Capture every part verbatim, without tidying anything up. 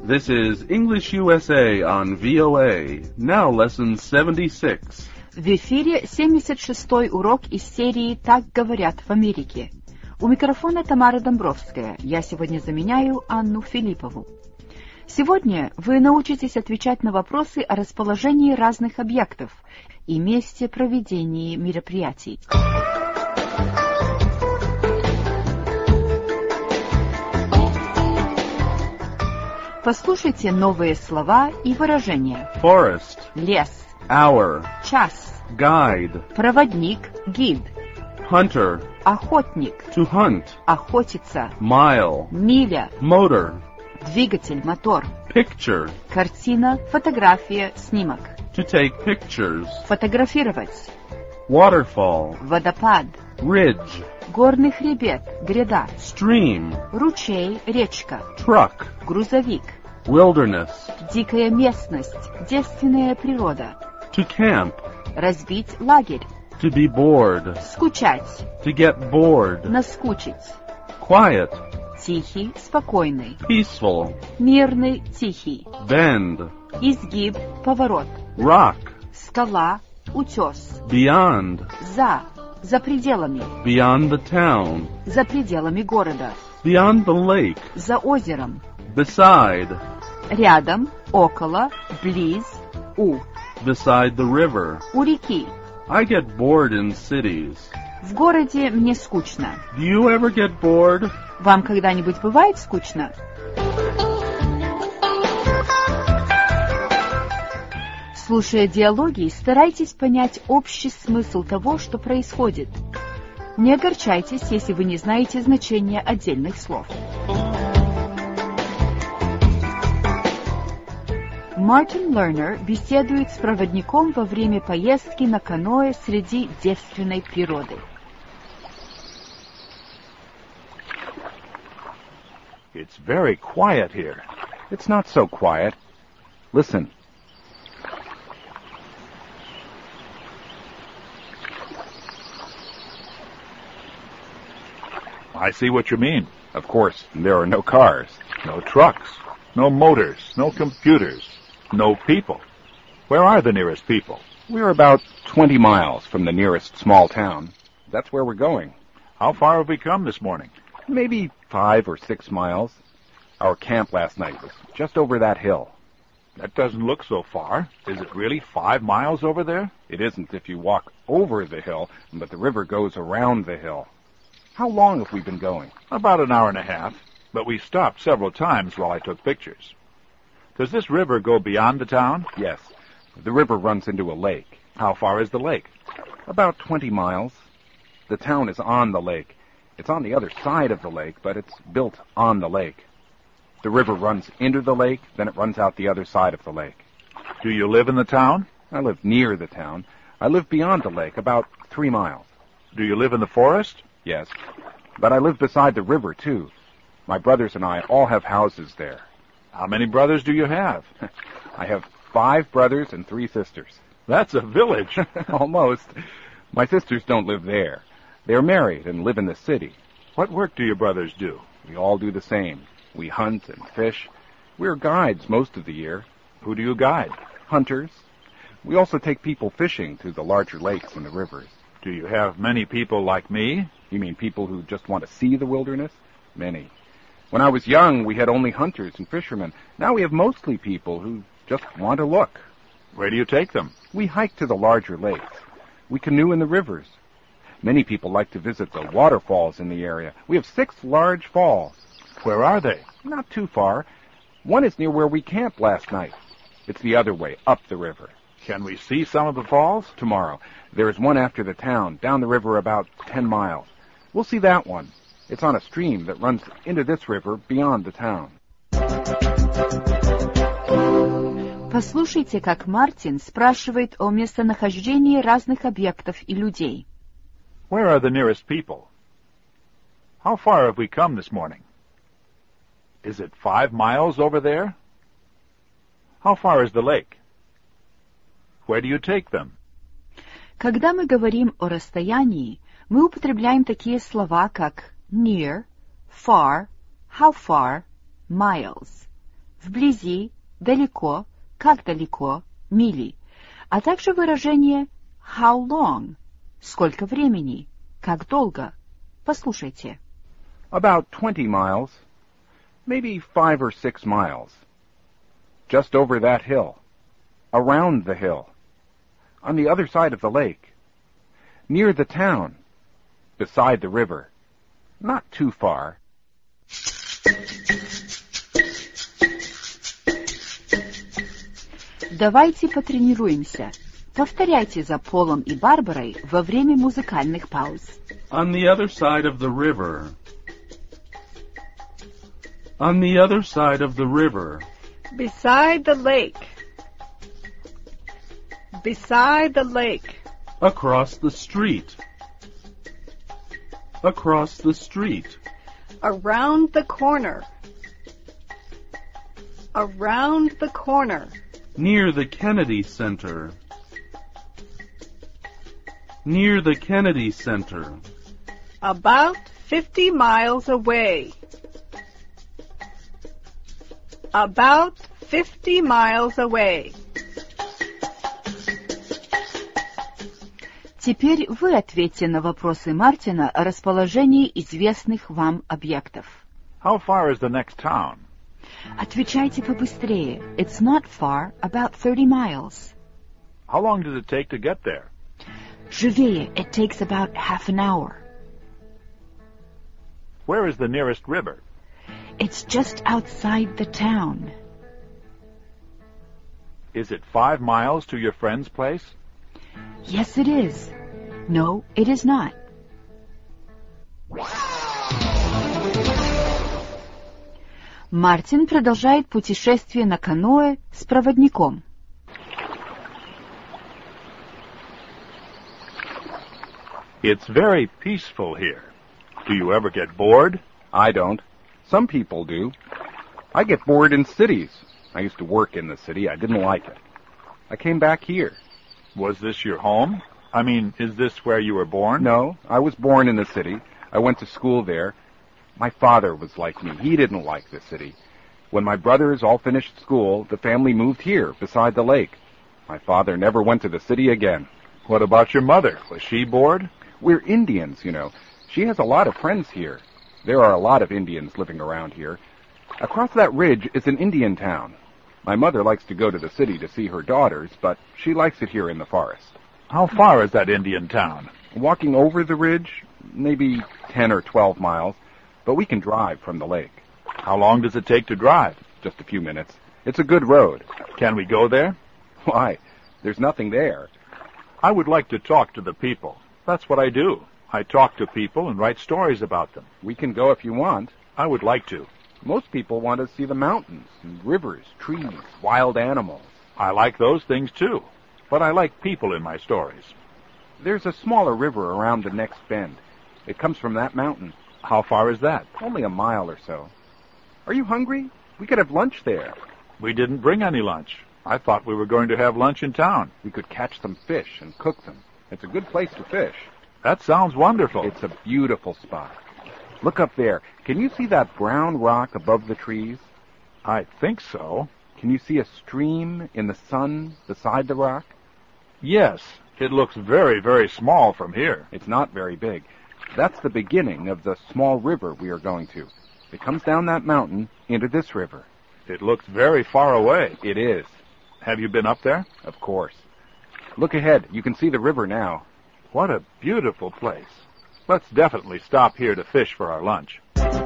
This is English U S A on V O A. Now lesson seventy-six. В эфире семьдесят шестой урок из серии «Так говорят в Америке». У микрофона Тамара Домбровская. Я сегодня заменяю Анну Филиппову. Сегодня вы научитесь отвечать на вопросы о расположении разных объектов и месте проведения мероприятий. Послушайте новые слова и выражения. Forest. Лес. Hour. Час. Guide. Проводник, гид. Hunter. Охотник. To hunt. Охотиться. Mile. Миля. Motor. Двигатель, мотор. Picture. Картина, фотография, снимок. To take pictures. Фотографировать. Waterfall. Водопад. Ridge. Горный хребет, гряда. Stream. Ручей, речка. Truck. Грузовик. Wilderness. Дикая местность, девственная природа. To camp. Разбить лагерь. To be bored. Скучать. To get bored. Наскучить. Quiet. Тихий, спокойный. Peaceful. Мирный, тихий. Bend. Изгиб, поворот. Rock. Скала, утес. Beyond. За, за пределами. Beyond the town. За пределами города. Beyond the lake. За озером. Beside. Рядом, около, близ, у. Beside the river. У реки. I get bored in cities. В городе мне скучно. Do you ever get bored? Вам когда-нибудь бывает скучно? Слушая диалоги, старайтесь понять общий смысл того, что происходит. Не огорчайтесь, если вы не знаете значения отдельных слов. Мартин Лернер беседует с проводником во время поездки на каноэ среди девственной природы. It's very quiet here. It's not so quiet. Listen. I see what you mean. Of course, there are no cars, no trucks, no motors, no computers, no people. Where are the nearest people? We're about twenty miles from the nearest small town. That's where we're going. How far have we come this morning? Maybe five or six miles. Our camp last night was just over that hill. That doesn't look so far. Is it really five miles over there? It isn't if you walk over the hill, but the river goes around the hill. How long have we been going? About an hour and a half, but we stopped several times while I took pictures. Does this river go beyond the town? Yes. The river runs into a lake. How far is the lake? About twenty miles. The town is on the lake. It's on the other side of the lake, but it's built on the lake. The river runs into the lake, then it runs out the other side of the lake. Do you live in the town? I live near the town. I live beyond the lake, about three miles. Do you live in the forest? Yes. But I live beside the river, too. My brothers and I all have houses there. How many brothers do you have? I have five brothers and three sisters. That's a village. Almost. My sisters don't live there. They're married and live in the city. What work do your brothers do? We all do the same. We hunt and fish. We're guides most of the year. Who do you guide? Hunters. We also take people fishing to the larger lakes and the rivers. Do you have many people like me? You mean people who just want to see the wilderness? Many. When I was young, we had only hunters and fishermen. Now we have mostly people who just want to look. Where do you take them? We hike to the larger lakes. We canoe in the rivers. Many people like to visit the waterfalls in the area. We have six large falls. Where are they? Not too far. One is near where we camped last night. It's the other way, up the river. Can we see some of the falls? Tomorrow. There is one after the town, down the river about ten miles. We'll see that one. It's on a stream that runs into this river beyond the town. Послушайте, как Мартин спрашивает о местонахождении разных объектов и людей. Where are the nearest people? How far have we come this morning? Is it five miles over there? How far is the lake? Where do you take them? Когда мы говорим о расстоянии, мы употребляем такие слова, как near, far, how far, miles. вблизи, далеко, как далеко, мили, а также выражение how long, сколько времени, как долго. Послушайте. About twenty miles. Maybe five or six miles. Just over that hill. Around the hill. On the other side of the lake. Near the town. Beside the river. Not too far. Давайте потренируемся. Повторяйте за Полом и Барбарой во время музыкальных пауз. On the other side of the river. On the other side of the river. Beside the lake. Beside the lake. Across the street. Across the street. Around the corner. Around the corner. Near the Kennedy Center. Near the Kennedy Center. About fifty miles away. About fifty miles away. Теперь вы ответьте на вопросы Мартина о расположении известных вам объектов. How far is the next town? Отвечайте побыстрее. It's not far, about thirty miles. How long does it take to get there? Живее, it takes about half an hour. Where is the nearest river? It's just outside the town. Is it five miles to your friend's place? Yes, it is. No, it is not. Мартин продолжает путешествие на каноэ с проводником. It's very peaceful here. Do you ever get bored? I don't. Some people do. I get bored in cities. I used to work in the city. I didn't like it. I came back here. Was this your home? I mean, is this where you were born? No, I was born in the city. I went to school there. My father was like me. He didn't like the city. When my brothers all finished school, the family moved here, beside the lake. My father never went to the city again. What about your mother? Was she bored? We're Indians, you know. She has a lot of friends here. There are a lot of Indians living around here. Across that ridge is an Indian town. My mother likes to go to the city to see her daughters, but she likes it here in the forest. How far is that Indian town? Walking over the ridge, maybe ten or twelve miles, but we can drive from the lake. How long does it take to drive? Just a few minutes. It's a good road. Can we go there? Why? There's nothing there. I would like to talk to the people. That's what I do. I talk to people and write stories about them. We can go if you want. I would like to. Most people want to see the mountains, and rivers, trees, wild animals. I like those things too, but I like people in my stories. There's a smaller river around the next bend. It comes from that mountain. How far is that? Only a mile or so. Are you hungry? We could have lunch there. We didn't bring any lunch. I thought we were going to have lunch in town. We could catch some fish and cook them. It's a good place to fish. That sounds wonderful. It's a beautiful spot. Look up there. Can you see that brown rock above the trees? I think so. Can you see a stream in the sun beside the rock? Yes. It looks very, very small from here. It's not very big. That's the beginning of the small river we are going to. It comes down that mountain into this river. It looks very far away. It is. Have you been up there? Of course. Look ahead. You can see the river now. What a beautiful place. Let's definitely stop here to fish for our lunch.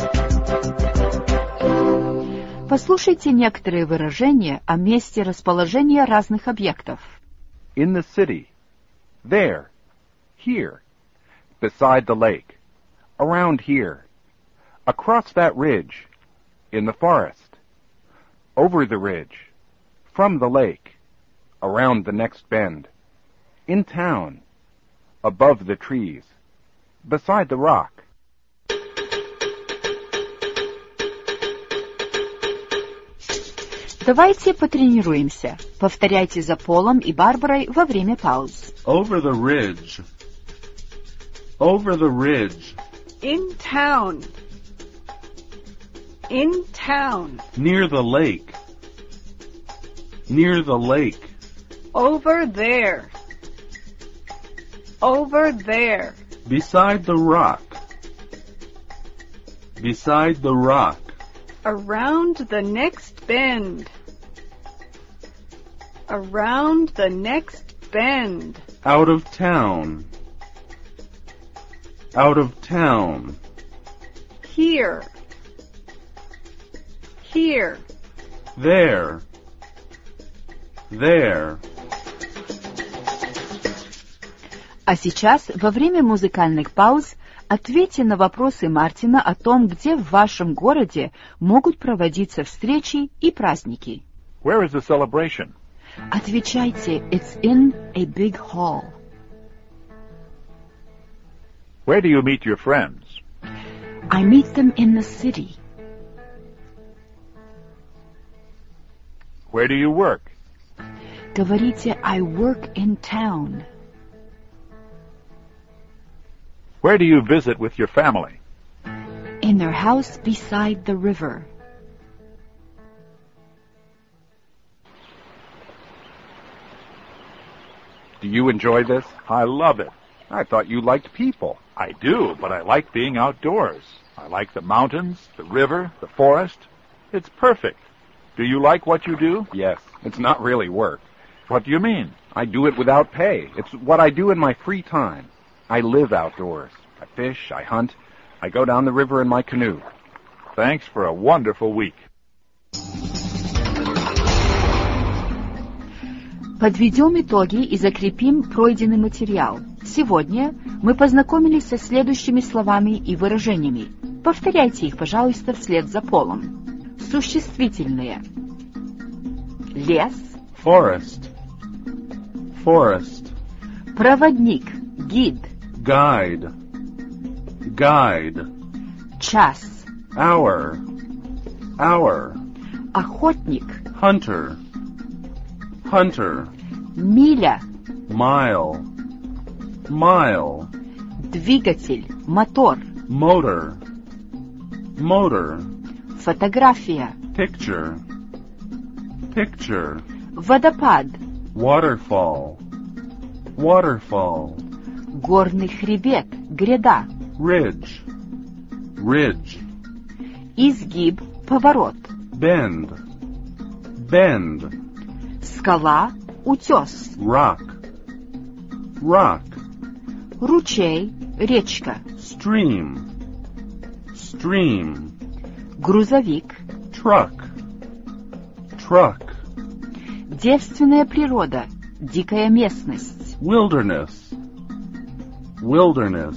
Послушайте некоторые выражения о месте расположения разных объектов. In the city. There. Here. Beside the lake. Around here. Across that ridge. In the forest. Over the ridge. From the lake. Around the next bend. In town. Above the trees. Beside the rock. Давайте потренируемся. Повторяйте за Полом и Барбарой во время пауз. Over the ridge. Over the ridge. In town. In town. Near the lake. Near the lake. Over there. Over there. Beside the rock. Beside the rock. Around the next bend. Around the next bend. Out of town. Out of town. Here. Here. There. There. А сейчас, во время музыкальных пауз, ответьте на вопросы Мартина о том, где в вашем городе могут проводиться встречи и праздники. Where is the celebration? Отвечайте, it's in a big hall. Where do you meet your friends? I meet them in the city. Where do you work? Говорите, I work in town. Where do you visit with your family? In their house beside the river. Do you enjoy this? I love it. I thought you liked people. I do, but I like being outdoors. I like the mountains, the river, the forest. It's perfect. Do you like what you do? Yes. It's not really work. What do you mean? I do it without pay. It's what I do in my free time. I live outdoors. I fish, I hunt. I go down the river in my canoe. Thanks for a wonderful week. Подведем итоги и закрепим пройденный материал. Сегодня мы познакомились со следующими словами и выражениями. Повторяйте их, пожалуйста, вслед за Полом. Существительные. Лес. Forest. Forest. Проводник. Гид. Guide. Guide. Час. Hour. Hour. Охотник. Hunter. Hunter. Миля. Mile. Mile. Двигатель. Мотор. Motor. Motor. Фотография. Picture. Picture. Водопад. Waterfall. Waterfall. Горный хребет. Гряда. Ridge. Ridge. Изгиб. Поворот. Bend. Bend. Скала. Утес. Rock. Rock. Ручей. Речка. Stream. Stream. Грузовик. Truck. Truck. Девственная природа. Дикая местность. Wilderness. Wilderness.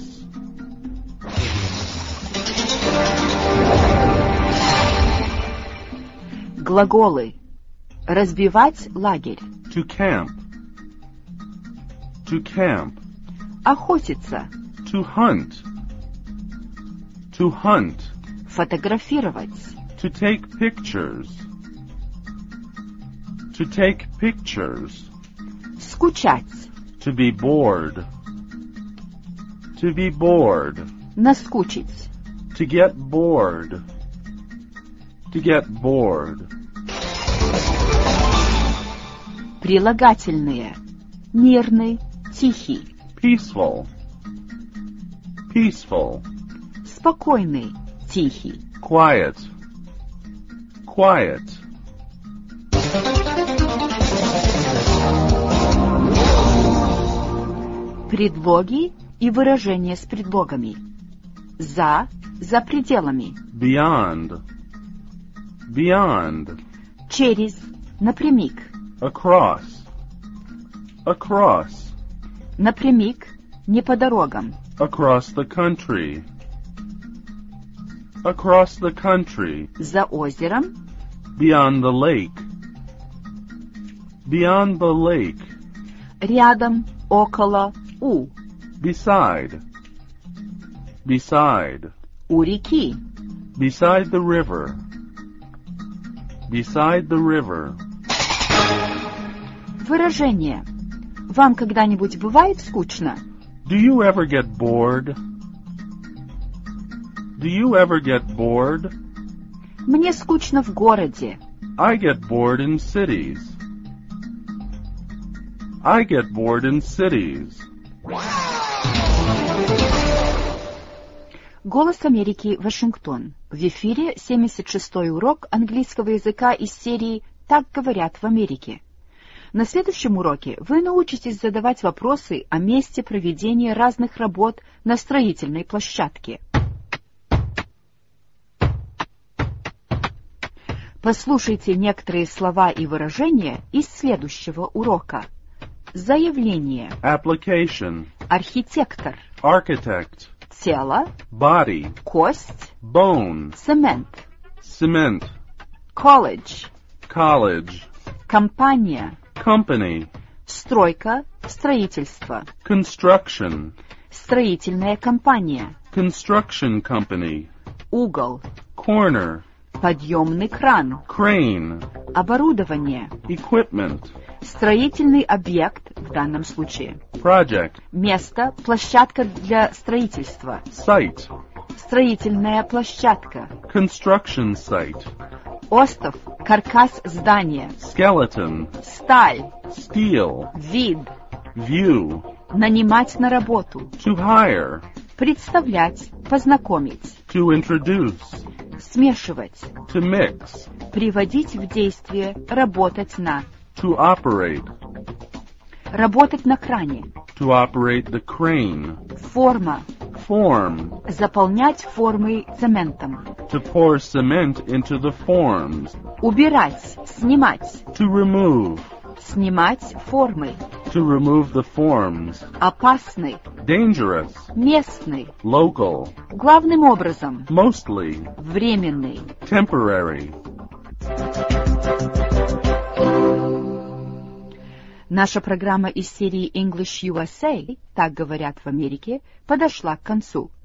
Глаголы. Разбивать лагерь. To camp. To camp. Охотиться. To hunt. To hunt. Фотографировать. To take pictures. To take pictures. Скучать. To be bored. To be bored. Наскучить. To get bored. To get bored. Прилагательные. Мирный. Тихий. Peaceful. Peaceful. Спокойный. Тихий. Quiet. Quiet. Предлоги и выражения с предлогами. За. За пределами. Beyond. Beyond. Через. Напрямик. Across. Across. Напрямик. Не по дорогам. Across the country. Across the country. За озером. Beyond the lake. Beyond the lake. Рядом. Около. У. Beside. Beside. У реки. Beside the river. Beside the river. Выражение. Вам когда-нибудь бывает скучно? Do you ever get bored? Do you ever get bored? Мне скучно в городе. I get bored in cities. I get bored in cities. Голос Америки, Вашингтон. В эфире семьдесят шестой урок английского языка из серии «Так говорят в Америке». На следующем уроке вы научитесь задавать вопросы о месте проведения разных работ на строительной площадке. Послушайте некоторые слова и выражения из следующего урока. Заявление. Application. Архитектор. Architect. Тело. Body. Кость. Bone. Цемент. Cement. Колледж. College. Компания. Company. Стройка. Строительство. Construction. Строительная компания. Construction company. Угол. Corner. Подъемный кран. Crane. Оборудование. Equipment. Строительный объект в данном случае. Project. Место, площадка для строительства. Site. Строительная площадка. Construction site. Остов, каркас здания. Skeleton. Сталь. Steel. Вид. View. Нанимать на работу. To hire. Представлять, познакомить. To introduce. Смешивать. To mix. Приводить в действие, работать на. To operate. Работать на кране. To operate the crane. Форма. Form. Заполнять формы цементом. To pour cement into the forms. Убирать, снимать. To remove. Снимать формы. To remove the forms. Опасный. Dangerous. Местный. Local. Главным образом. Mostly. Временный. Temporary. Наша программа из серии English ю эс эй, так говорят в Америке, подошла к концу.